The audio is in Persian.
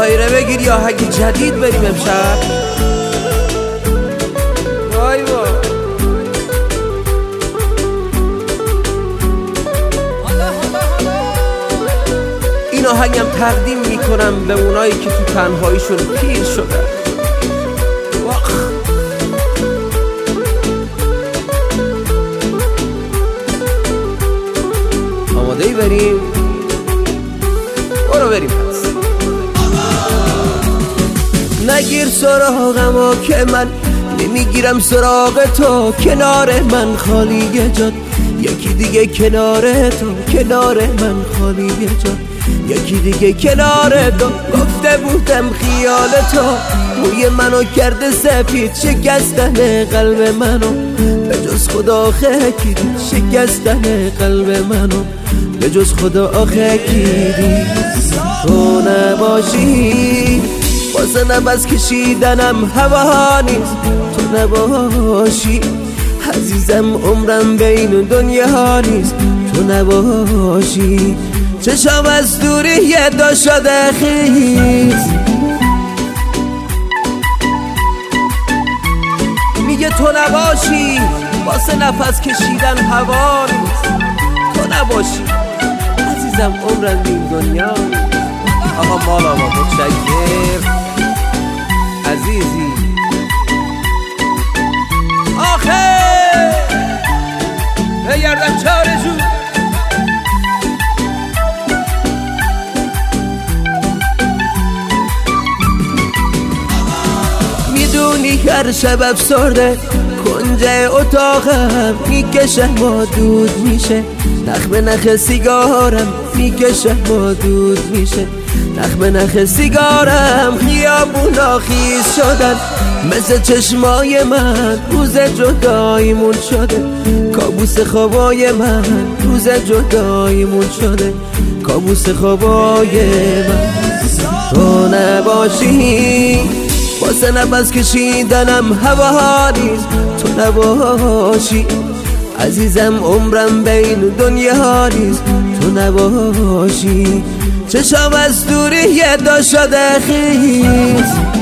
غیره بگیر یا حگی جدید بریم امشب. وای وای این آهنگم تقدیم میکنم به اونایی که تو تنهاییشون پیر شدن. آماده ای بریم؟ برو بریم پس. نگیر سراغمو که من نمیگیرم سراغ تو، کنار من خالی جاد، یکی دیگه کنار تو، کنار من خالی جاد، یکی دیگه کنار تو. گفته بودم خیال تو موی منو کرده سفید، شکستن قلب منو به جز خدا خیلی، شکستن قلب منو به جز خدا خیلی. تو نباشی واسه نفس کشیدنم هوا نیست، تو نباشی عزیزم عمرم بین دنیا نیست، تو نباشی چشم از دوری یه دو شده خیز. میگه تو نباشی واسه نفس کشیدن هوا نیست، تو نباشی عزیزم عمرم بین دنیا نیست. آقا مال آقا متشکر عزیزی. آخه بگردم چاره جون میدونی هر شب افسرده کنج اتاقم میکشم و دود میشه، نخ به نخ سیگارم میکشم و دود میشه، نخ به نخ سیگارم. خیابونا خیز شدن مثل چشمای من، روز جداییمون شده کابوس خوابای من، روز جداییمون شده کابوس خوابای من. تو نباشی واسه نفس کشیدنم هوا نیست، تو نباشی عزیزم عمرم بین دنیا نیست، تو نباشی چشم از دوری یه دو شده خیز.